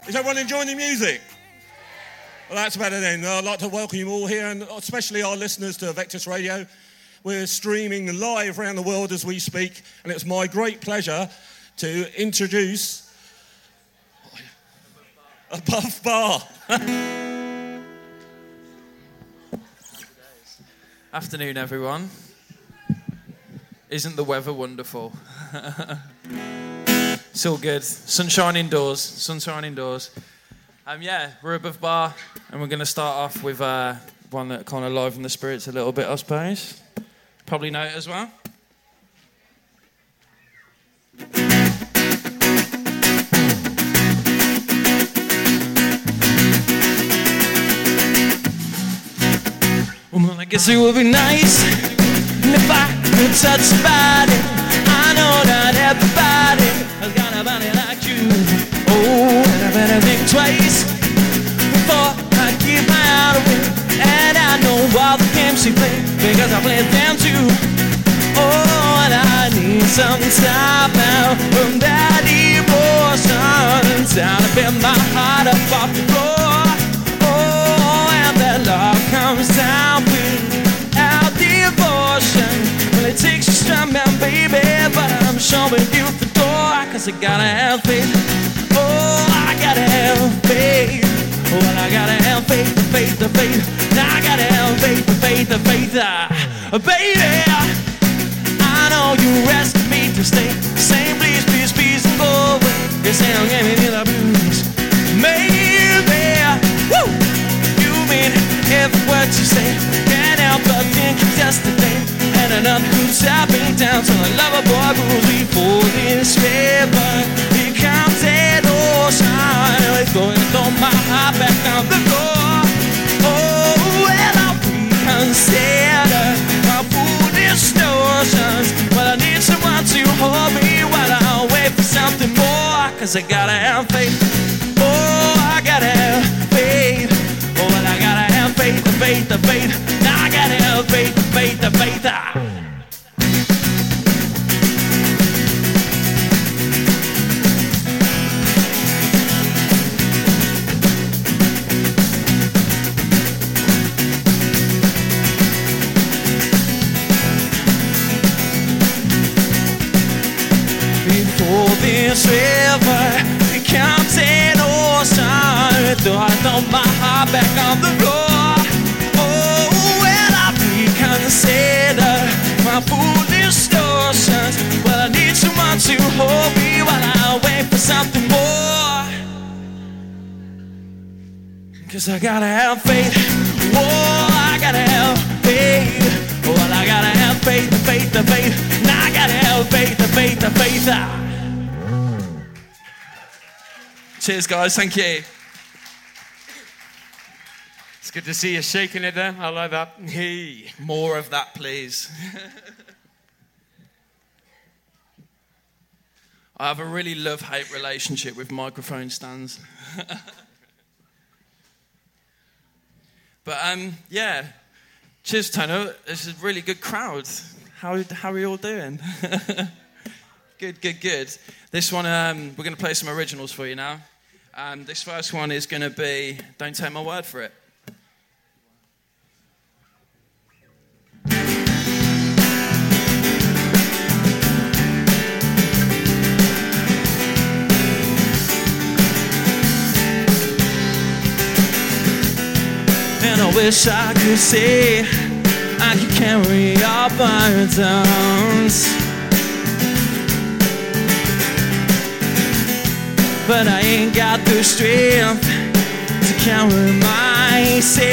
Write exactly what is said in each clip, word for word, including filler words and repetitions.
Is everyone enjoying the music? Well, that's better then. I'd like to welcome you all here, and especially our listeners to Vectis Radio. We're streaming live around the world as we speak, and it's my great pleasure to introduce Above Bar. Afternoon, everyone. Isn't the weather wonderful? It's all good. Sunshine indoors. Sunshine indoors. Um, yeah, we're Above Bar, and we're going to start off with uh, one that kind of livened the spirits a little bit, I suppose. Probably know it as well. Well, I guess it would be nice if I could touch somebody. I know that everybody has got a body like you. Oh, and I better think twice before I keep my eye on it. And I know all the games she played because I played them too. Oh, and I need some time now from that emotion. Time to build my heart up off the floor. Oh, and that love comes down without devotion. Well, it takes a strong man, baby, but I'm showing you the door. Cause I gotta have faith. Oh, I gotta have faith. Well, I gotta have faith, the faith, the faith. Now I gotta have faith, the faith, the faith. Ah, baby, I know you asking me to stay. Same please, please, please, and go away. You say I'm giving you the blues. Maybe, woo, you mean if what you say. Can't help but think of yesterday. And another who's stopping down to a lover boy rules before this river. Here comes an ocean. It's going to throw my heart back on the floor. Oh, and I'll reconsider my foolish notions. Well, I need someone to hold me while I wait for something more. Cause I gotta have faith. Oh, I gotta have faith. Oh, well, I gotta have faith, the faith, the faith. Now I gotta have faith, the faith, the faith. Ah. Before this river becomes an ocean, thought I throw my heart back on the floor. Oh, well, I reconsider my foolish notions. Well, I need someone to hold me while I wait for something more. Cause I gotta have faith. Whoa, I gotta have faith. Well, I gotta have faith, the faith, the faith. Now I gotta have faith, the faith, the faith. Ah. Cheers, guys. Thank you. It's good to see you shaking it there. I like that. Hey. More of that, please. I have a really love-hate relationship with microphone stands. But, um, yeah. Cheers, Tono. It's a really good crowd. How, how are you all doing? Good, good, good. This one, um, we're going to play some originals for you now. Um, this first one is going to be Don't Take My Word for It. And I wish I could say I could carry your burdens, but I ain't got the strength to carry myself.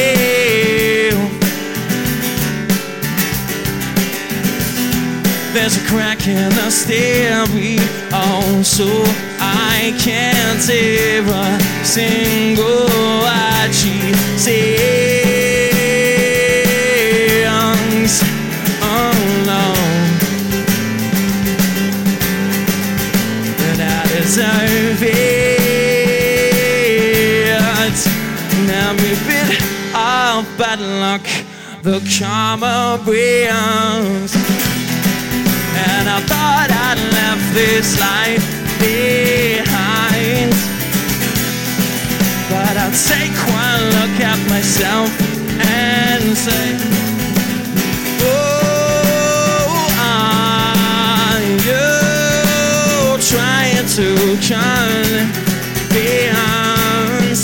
There's a crack in the stereo, so I can't hear a single word she sings. Oh no, but I deserve it. Now every bit of bad luck the karma brings. And I thought I'd left this life behind. take one look at myself and say, oh, are you trying to convince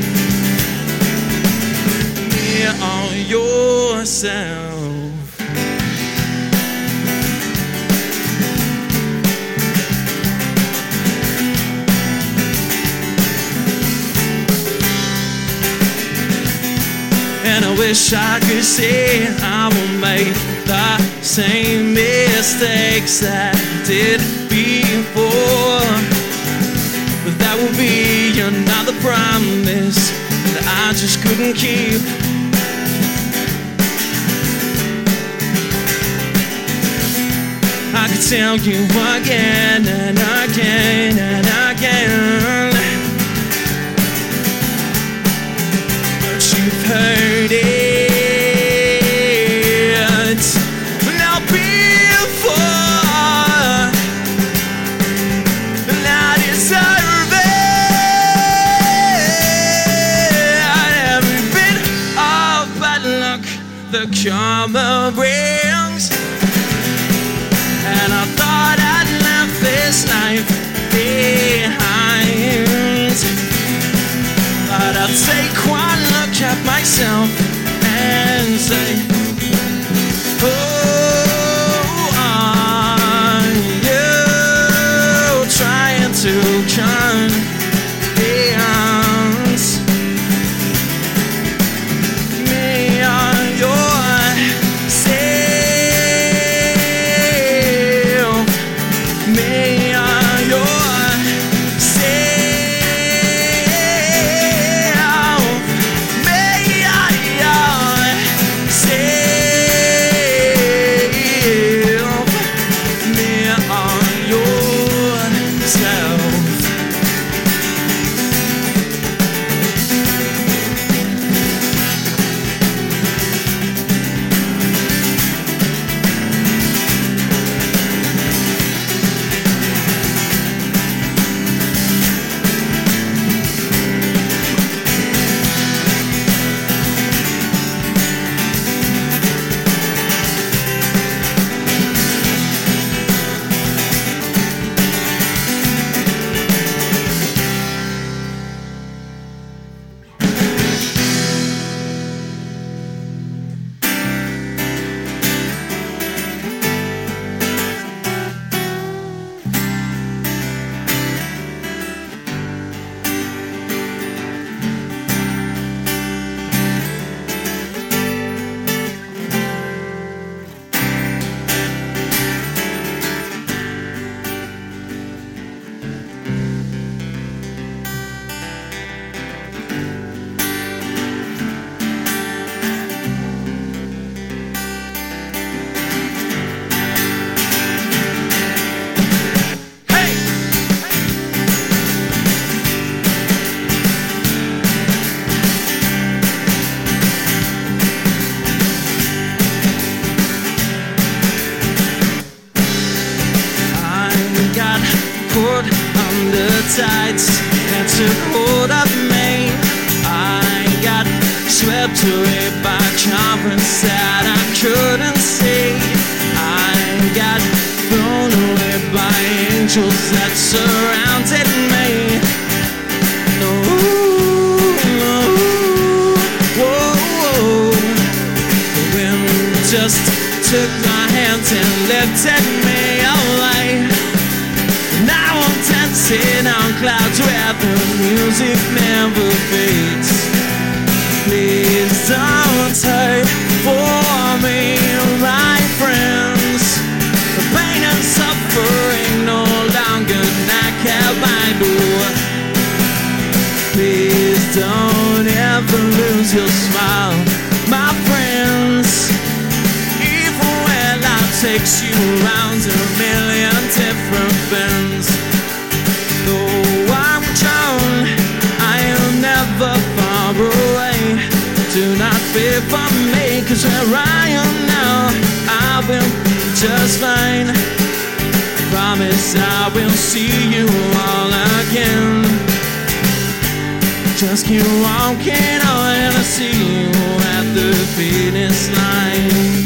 me on yourself? And I wish I could say I won't make the same mistakes that I did before. But that would be another promise that I just couldn't keep. I could tell you again and again and again, but you've heard it now before, and I deserve it. Every bit of bad luck the karma brings, and I thought I'd left this life behind, but I'll take one look at myself and say, oh, are you trying to convince me on yourself? Me on yourself. Me on yourself. Me on yourself. Under tights and took hold of me. I got swept away by currents that I couldn't see. I got thrown away by angels that surrounded me. No, no, whoa, whoa. The wind just took my hands and lifted me away. Now I'm dancing on clouds where the music never fades. Please don't hurt for me, my friends. The pain and suffering no longer can bind you. Please don't ever lose your smile, my friends. Even when life takes you around a million different bends. Though I'm drawn, I am never far away. Do not fear for me, cause where I am now, I will be just fine. Promise I will see you all again. Just keep walking on and I'll see you at the finish line.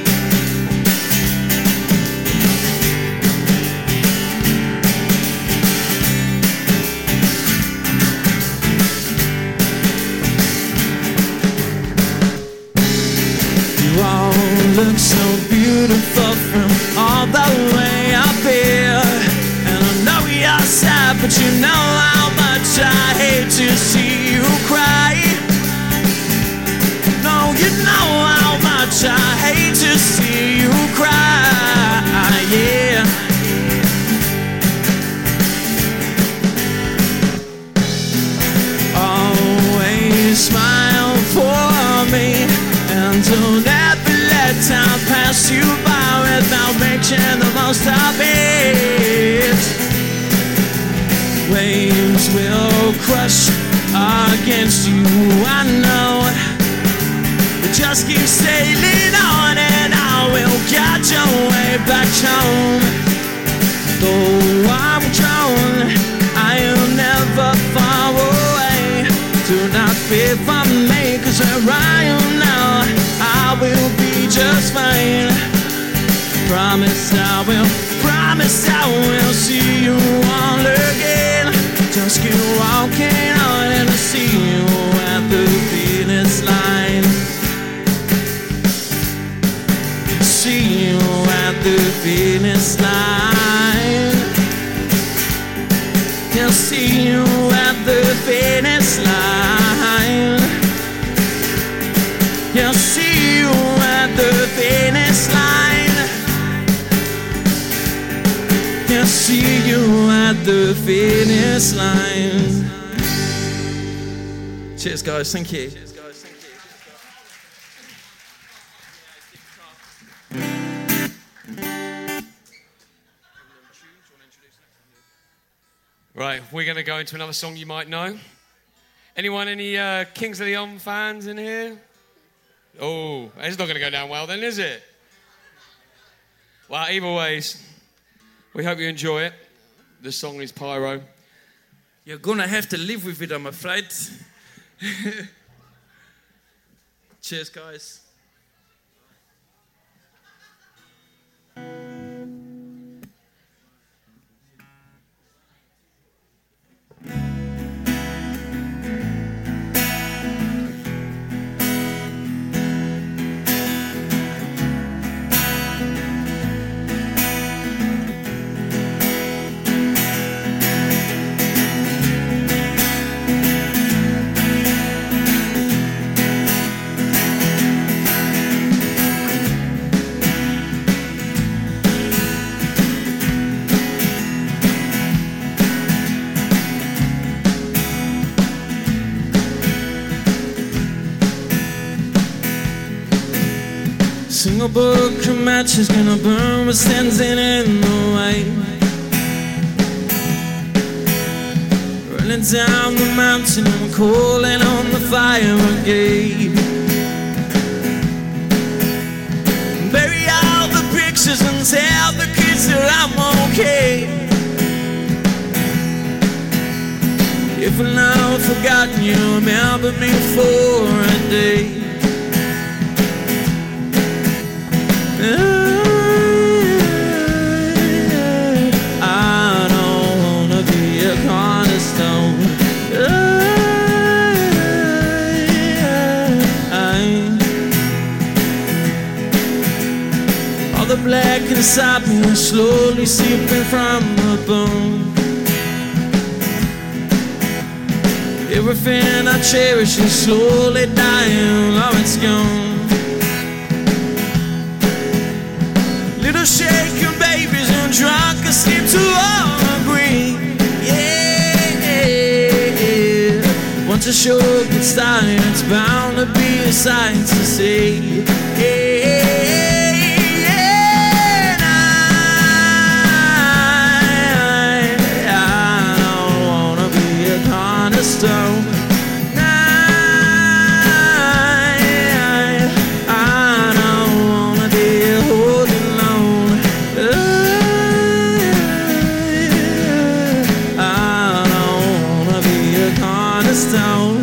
You all look so beautiful from all the way up here. And I know you're sad, but you know how much I hate to see you cry. No, you know how much I hate to see you cry, yeah. Always smile for me, and don't ever let time pass you by without making the most of it. Waves will crush against you, I know. But just keep sailing on and I will catch your way back home. Though I'm drawn, I am never far away. Do not fear for me, cause where I am now, I will be just fine. Promise I will, promise I will see you all again. Just keep walking on and I'll see you at the finish line. See you at the finish line. I'll see you at the finish line. I'll see you at the finish line. I'll see you at the finish line. Cheers, guys. Thank you. Right, we're going to go into another song you might know. Anyone, any uh, Kings of Leon fans in here? Oh, it's not going to go down well then, is it? Well, either ways, we hope you enjoy it. The song is Pyro. You're gonna have to live with it, I'm afraid. Cheers, guys. Single book of matches gonna burn what stands in in the way. Running down the mountain, I'm calling on the fire brigade. Bury all the pictures and tell the kids that I'm okay. If I'm not forgotten, you remember me for a day. I don't wanna be a cornerstone. All the black inside me is slowly seeping from the bone. Everything I cherish is slowly dying, oh it's gone. Little shaken babies and drunk asleep to all agree. Yeah, once a show gets started, it's bound to be a sight to see. Yeah, I, I don't wanna be a cornerstone. Stone. cornerstone.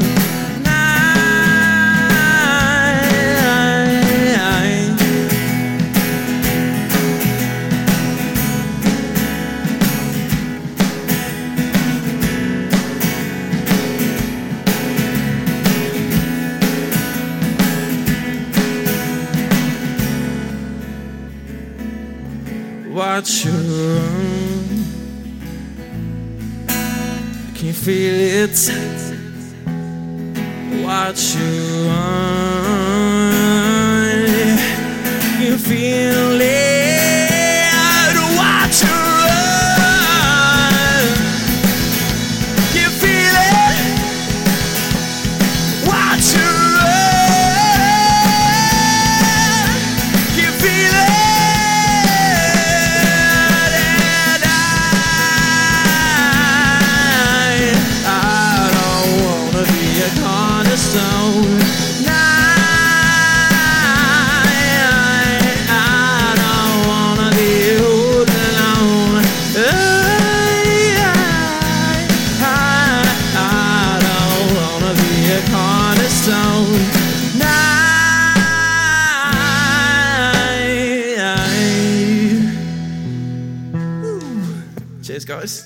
Watch you run, can you feel it? Watch you run, can you feel it? Watch you run, can you feel it? Watch you run, can you feel it? Cheers, guys.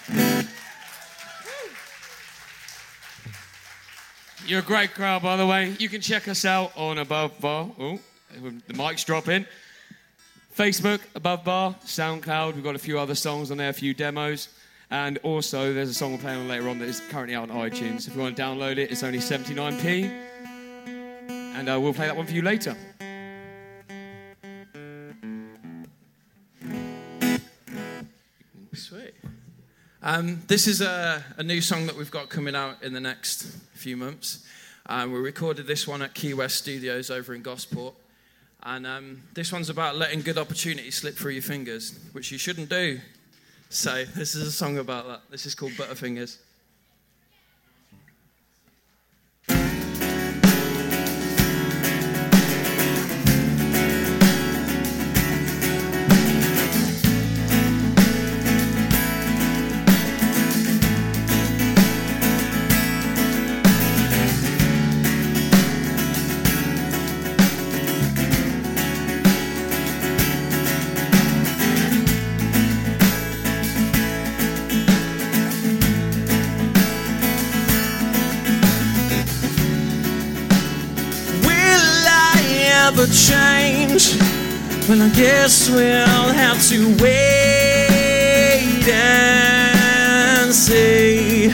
You're a great crowd, by the way. You can check us out on Above Bar. Oh, the mic's dropping. Facebook, Above Bar, SoundCloud. We've got a few other songs on there, a few demos. And also, there's a song we're playing on later on that is currently out on iTunes. If you want to download it, it's only seventy-nine p. And uh, we'll play that one for you later. Sweet. Um, this is a, a new song that we've got coming out in the next few months. Um, we recorded this one at Key West Studios over in Gosport. And um, this one's about letting good opportunities slip through your fingers, which you shouldn't do. So this is a song about that. This is called Butterfingers. Change, well, I guess we'll have to wait and see.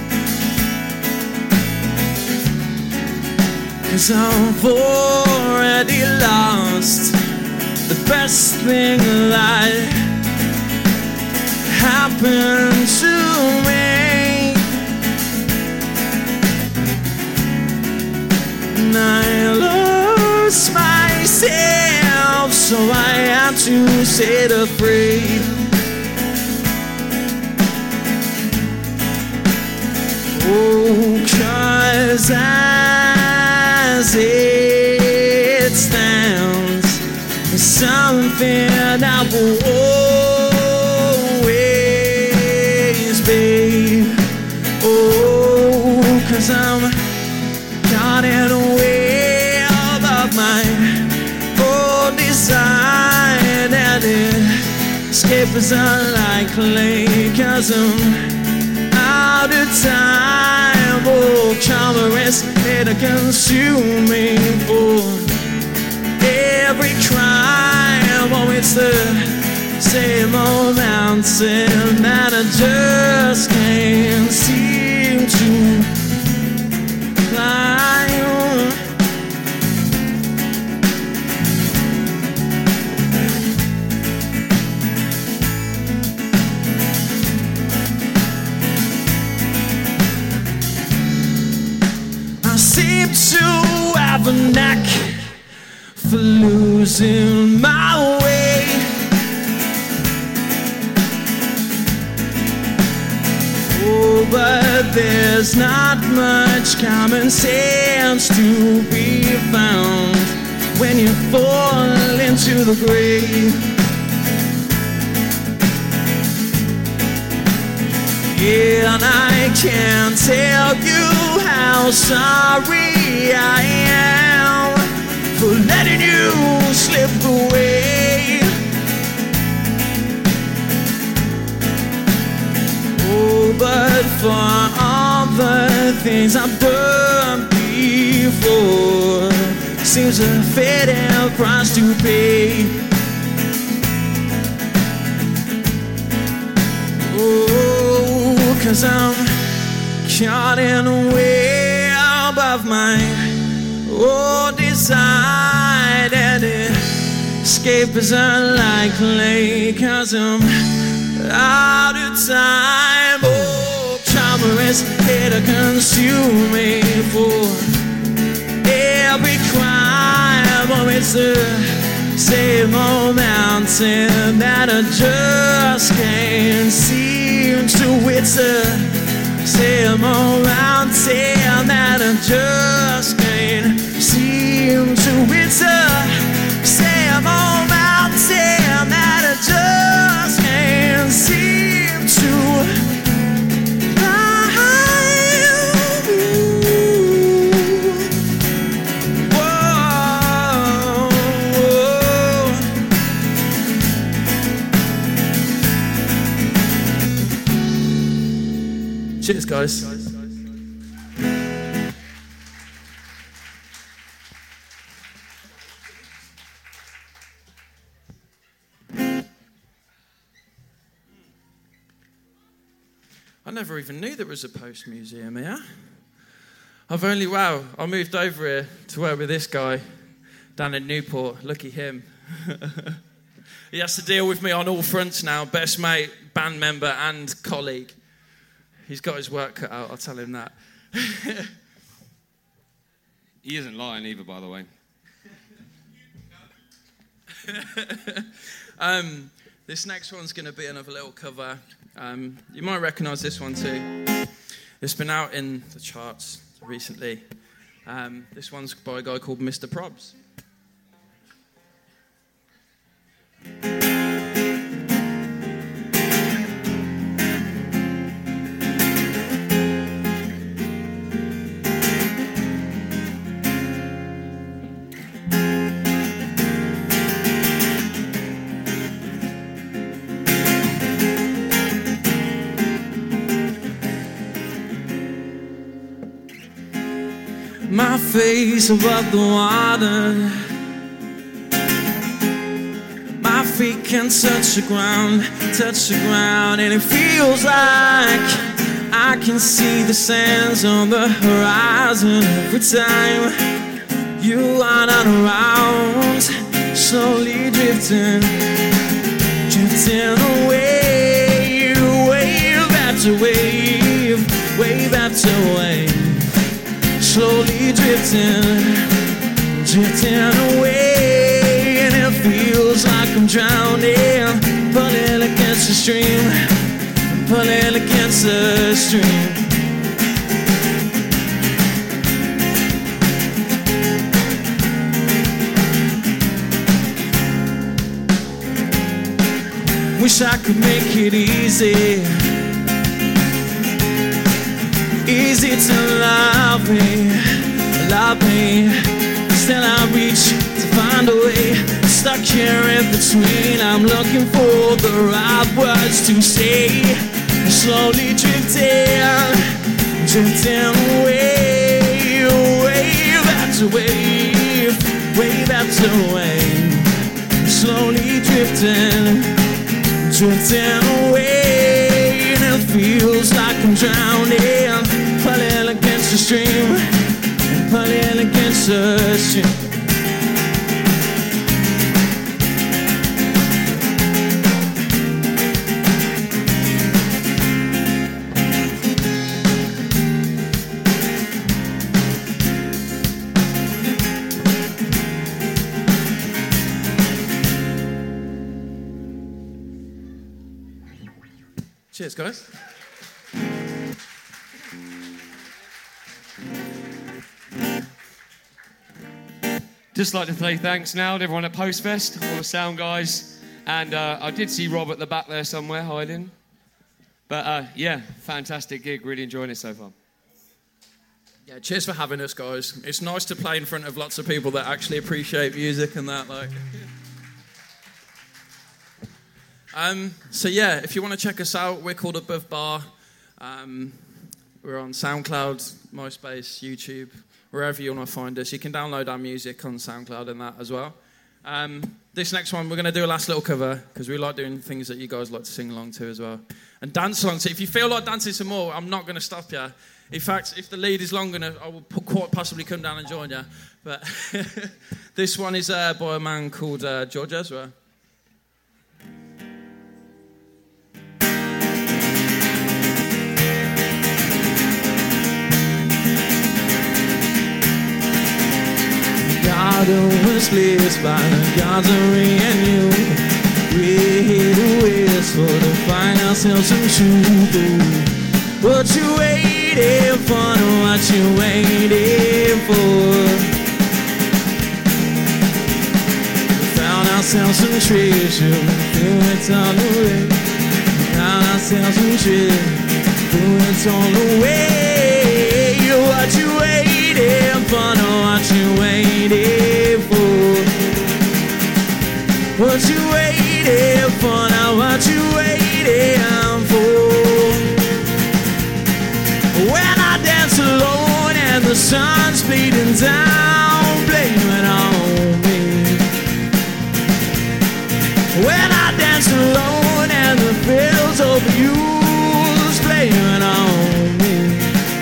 'Cause I've already lost the best thing that happened to me. And I lost myself, so I had to set her free. Oh, 'cause as it stands, there's something that will always be. Oh, 'cause I'm caught in a web of my own design, and escape is unlikely, 'cause I'm out of time. Oh, trauma is it consuming for every crime. Oh, it's the same old mountain that I just can't seem to climb. Seem to have a knack for losing my way. Oh, but there's not much common sense to be found when you fall into the grave. Yeah, and I can't tell you how sorry I am for letting you slip away. Oh, but for all the things I've done before, seems a fatal price to pay. Oh, cause I'm caught in a web of my own desire, and escape is unlikely, cause I'm out of time. Oh, trauma is here to consume me for every crime. Oh, it's the same old mountain that I just can't seem to. It's the same old mountain that I just can't seem to. It's the same old mountain that I just can't seem to. Cheers, guys. I never even knew there was a post museum here. I've only, wow, I moved over here to work with this guy down in Newport. Lucky him. He has to deal with me on all fronts now. Best mate, band member, and colleague. He's got his work cut out, I'll tell him that. He isn't lying either, by the way. um, this next one's going to be another little cover. Um, you might recognise this one too. It's been out in the charts recently. Um, this one's by a guy called Mister Probs. My face above the water, my feet can touch the ground, touch the ground, and it feels like I can see the sands on the horizon every time you are not around, slowly drifting, drifting away, wave after wave, wave after wave. Slowly drifting, drifting away, and it feels like I'm drowning, pulling against the stream, pulling against the stream. Wish I could make it easy. Easy to love me, love me. Still I reach to find a way. Stuck here in between. I'm looking for the right words to say. Slowly drifting, drifting away, wave after wave, wave after wave. Slowly drifting, drifting away, and it feels like I'm drowning, pulling against the stream, pulling against the stream. Cheers, guys. Just like to say thanks now to everyone at Postfest, all the sound guys. And uh, I did see Rob at the back there somewhere hiding. But uh, yeah, fantastic gig. Really enjoying it so far. Yeah, cheers for having us, guys. It's nice to play in front of lots of people that actually appreciate music and that. Like, um, so yeah, if you want to check us out, we're called Above Bar. Um, we're on SoundCloud, MySpace, YouTube, wherever you want to find us. You can download our music on SoundCloud and that as well. Um, this next one, we're going to do a last little cover because we like doing things that you guys like to sing along to as well. And dance along to. If you feel like dancing some more, I'm not going to stop you. In fact, if the lead is long enough, I will quite possibly come down and join you. But this one is uh, by a man called uh, George Ezra. God was blessed by the gods of rain and you. We're here to wait for to find ourselves some truth. What you waiting for? What you waiting for? We found ourselves some treasure, threw it all away. Found ourselves some treasure, threw it all away. What you waiting for? What you waiting for? What you waiting for? Now what you waiting for? When I dance alone and the sun's bleeding down, blame it on me. When I dance alone and the fields overused, blame it on me.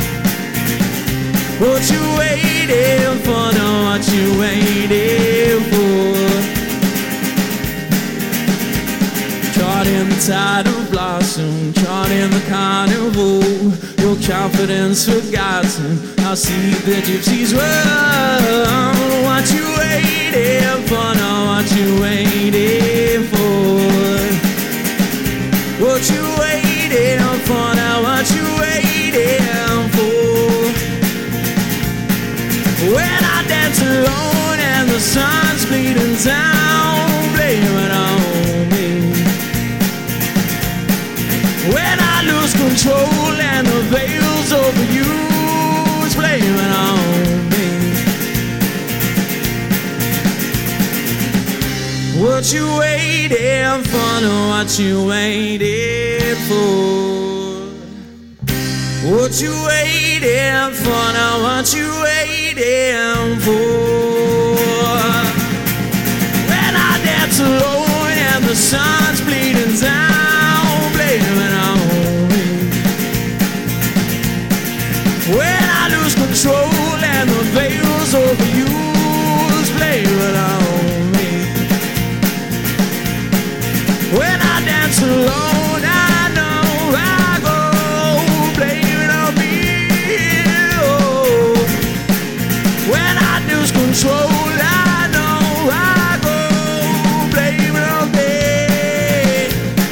What you waiting for? No, what you waiting for? Caught in the tide of blossom, caught in the carnival. Your confidence forgotten, I see the gypsies run. What you waiting for? No, what you waiting for? What you waiting for? Now what you waiting for? When I dance alone and the sun's bleeding down, blame it on me. When I lose control and the veil's overused, blame it on me. What you waiting for? No, what you waiting for? What you waiting for? Now what you waiting for? When I dance alone and the sun's bleeding down, blame it on me. When I lose control and the veil's overused, blame it on me. When I dance alone, I know I go, blame it on me. Oh. When I lose control, I know I go, blame it on me.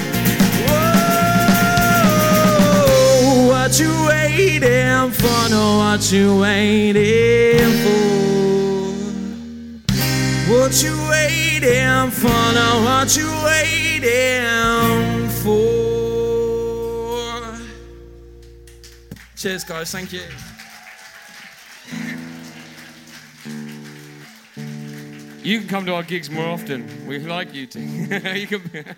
Oh, what you waiting for? No, what you waiting for? What you waiting for? No, what you waiting for? Cheers, guys. Thank you. You can come to our gigs more often. We like you to. You can.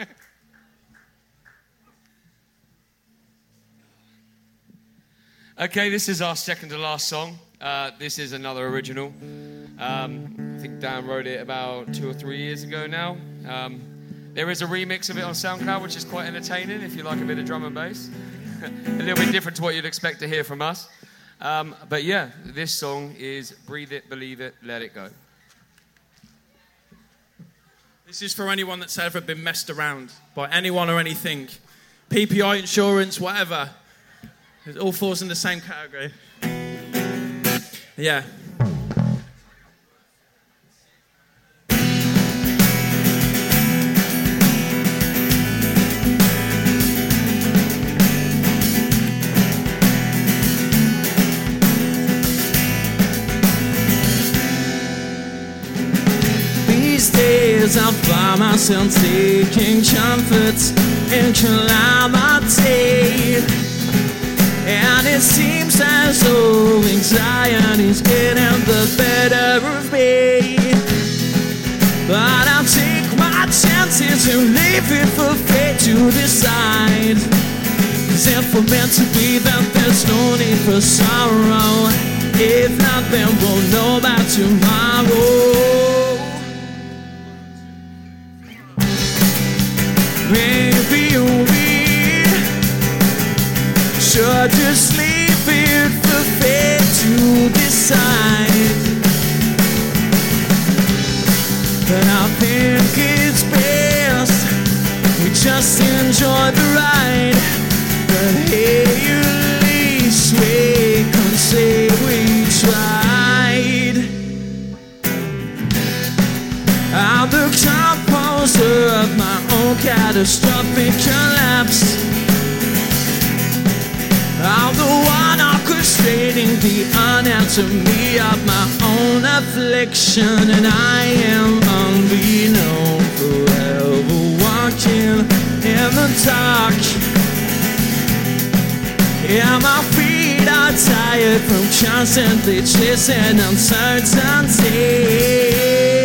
Okay, this is our second to last song. Uh, this is another original. Um, I think Dan wrote it about two or three years ago now. Um, there is a remix of it on SoundCloud, which is quite entertaining if you like a bit of drum and bass. A little bit different to what you'd expect to hear from us. Um, but yeah, this song is Breathe It, Believe It, Let It Go. This is for anyone that's ever been messed around by anyone or anything. P P I insurance, whatever. It all falls in the same category. Yeah. These days days I find myself taking comfort in calamity. And it seems as though anxiety's getting the better of me. But I'll take my chances and leave it for fate to decide. 'Cause if we're meant to be, then there's no need for sorrow. If not, then we'll know about tomorrow. Maybe we should just leave it for fate to decide. But I think it's best we just enjoy the ride. But hey, at least we can say we tried. I'm the composer of my own catastrophic collapse. I'm the one orchestrating the anatomy of my own affliction. And I am unbeknown, forever walking in the dark. Yeah, my feet are tired from constantly chasing uncertainty.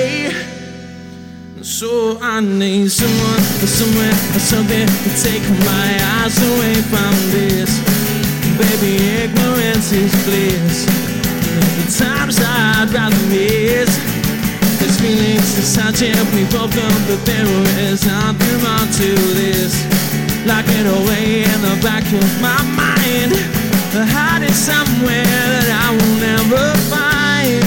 So I need someone or somewhere or something to take my eyes away from this. Baby, ignorance is bliss. And the times I'd rather miss. There's feelings inside you, we both know that there is nothing more to this. Lock it away in the back of my mind. Hide it somewhere that I will never find.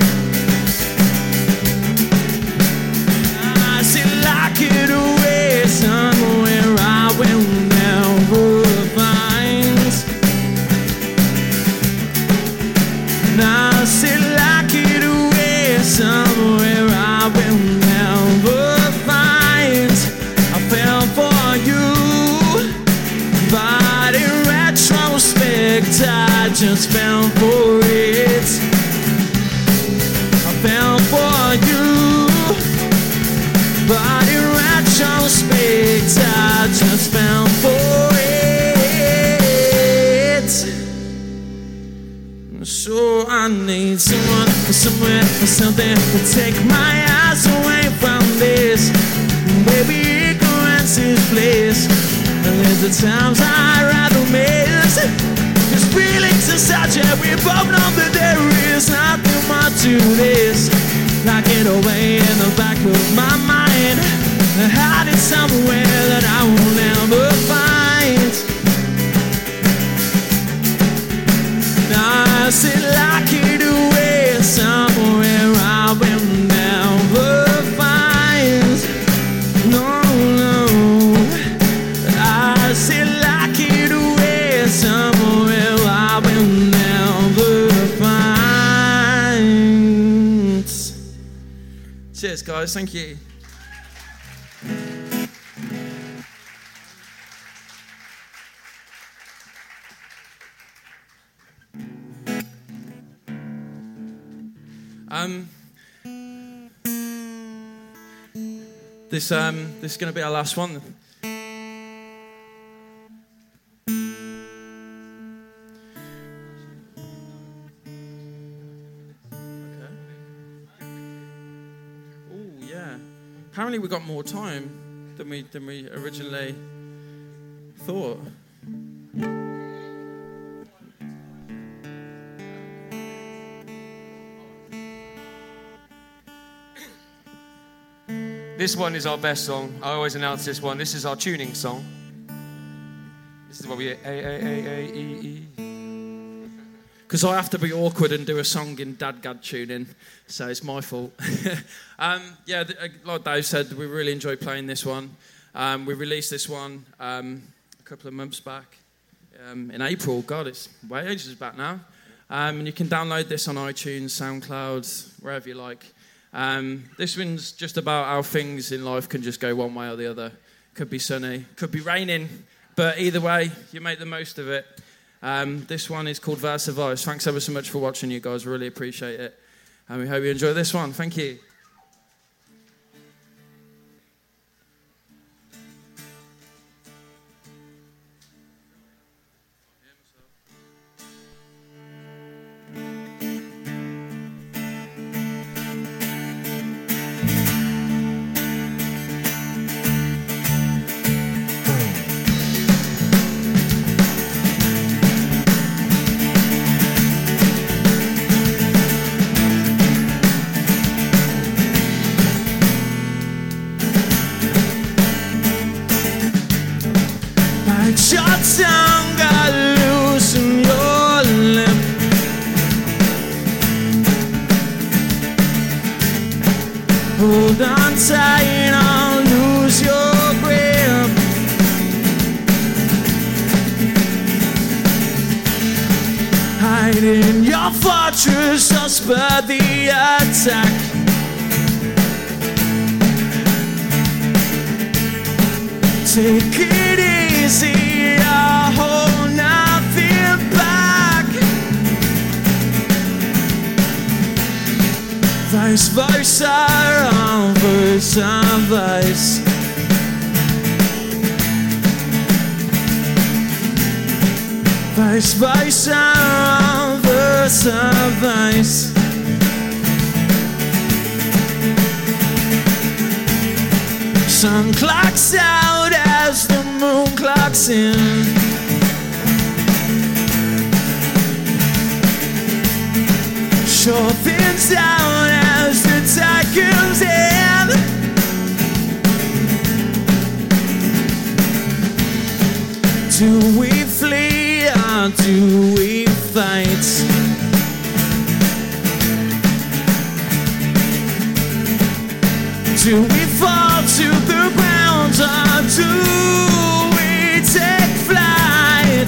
I say lock it away somewhere I will never find. I say lock it away somewhere I will never find. I fell for you, but in retrospect I just fell for it. I fell for you, but in retrospect I just fell for it. So I need someone or somewhere or something to take my eyes away from this. Baby, ignorance is bliss. And there's the times I'd rather miss. There's feelings inside you, we both know that there is nothing more to this. Lock it away in the back of my mind. Hide it somewhere that I will never find. I said lock it away somewhere I will never find. No, no. I said lock it away somewhere I will never find. Cheers, guys. Thank you. Um, this um, this is going to be our last one. Okay. Oh yeah. Apparently we got more time than we than we originally thought. This one is our best song. I always announce this one. This is our tuning song. This is what we A A A A E E. Because I have to be awkward and do a song in Dadgad tuning, so it's my fault. um, yeah, like Dave said, we really enjoyed playing this one. Um, we released this one um, a couple of months back um, in April. God, it's way ages back now. Um, and you can download this on iTunes, SoundCloud, wherever you like. Um, this one's just about how things in life can just go one way or the other. Could be sunny, could be raining, but either way, you make the most of it. Um, this one is called Versa Vice. Thanks ever so much for watching, you guys. Really appreciate it. And we hope you enjoy this one. Thank you. Hold on tight, I'll lose your grip. Hide in your fortress, I'll spur the attack. Take it easy, I'll hold nothing back. Vice versa, on versa, vice. Vice versa, on versa, vice. Sun clocks out as the moon clocks in. Shore thins down as the tide comes in. Do we flee or do we fight? Do we fall to the ground or do we take flight?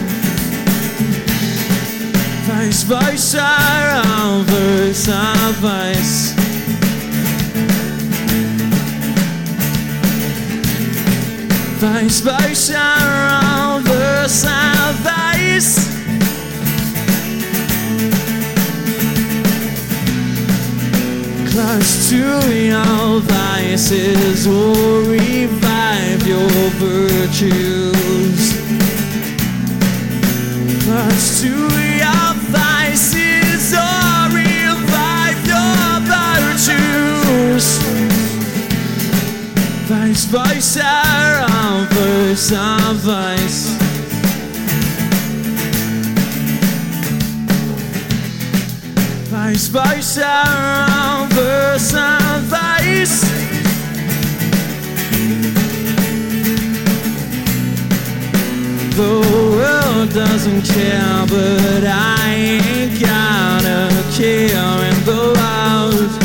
Vice versa, on versa, vice. Vice versa, on versa, vice. Close to your vices or revive your virtues. Close to your vices or revive your virtues. Vice versa, on versa, vice. Vice versa, on versa, vice. The world doesn't care, but I ain't gotta care in the world.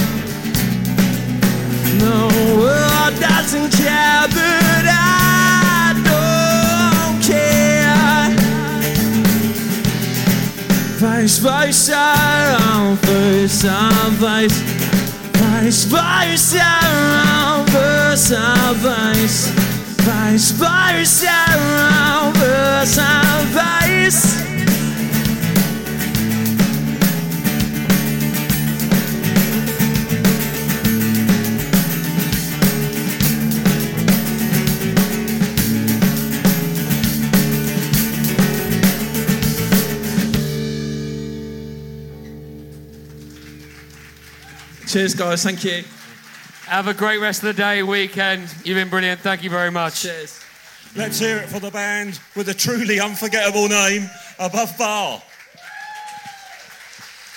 The world doesn't care, but I don't care. Vice versa, on versa, vice. Vice versa, on versa, vice. Vice versa, on versa, vice. Cheers, guys. Thank you. Have a great rest of the day, weekend. You've been brilliant. Thank you very much. Cheers. Let's hear it for the band with a truly unforgettable name, Above Bar.